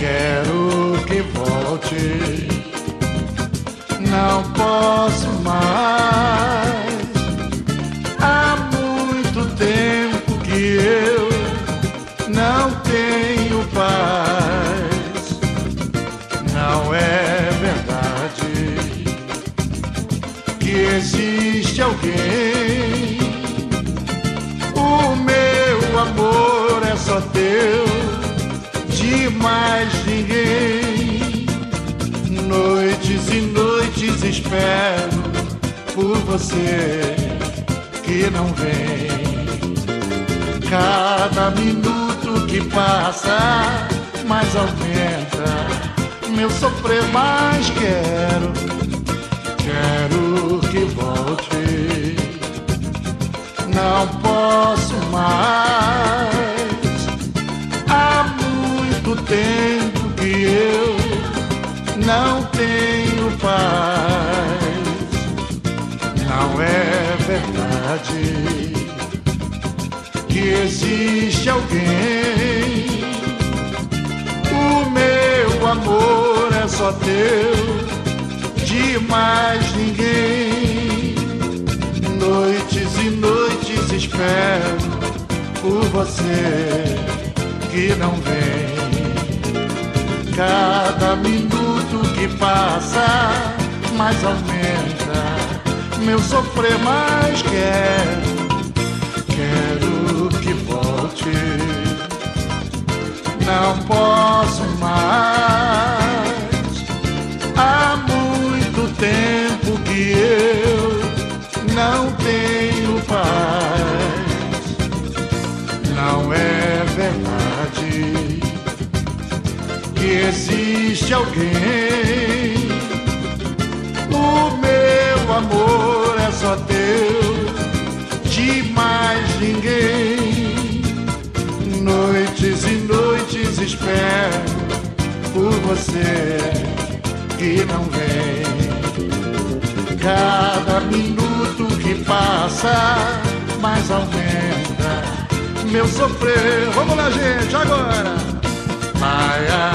Quero que volte, não posso mais. Há muito tempo que eu não tenho paz. Não é verdade que existe alguém. O meu amor é só teu, de mais ninguém. Noites e noites espero por você que não vem. Cada minuto que passa mais aumenta meu sofrer, mas quero que volte. Não posso mais. Há muito tempo que eu não tenho paz. Não é verdade que existe alguém. O meu amor é só teu, de mais ninguém. Noites e noites espero por você que não vem. Cada minuto que passa mais aumenta meu sofrer, mas quero que volte. Não posso mais. Há muito tempo que eu não tenho paz. Não é verdade que existe alguém. O meu amor é só teu, de mais ninguém. Noites e noites espero por você que não vem. Cada minuto que passa mais aumenta meu sofrer. Vamos lá, gente, agora. Ai, ai.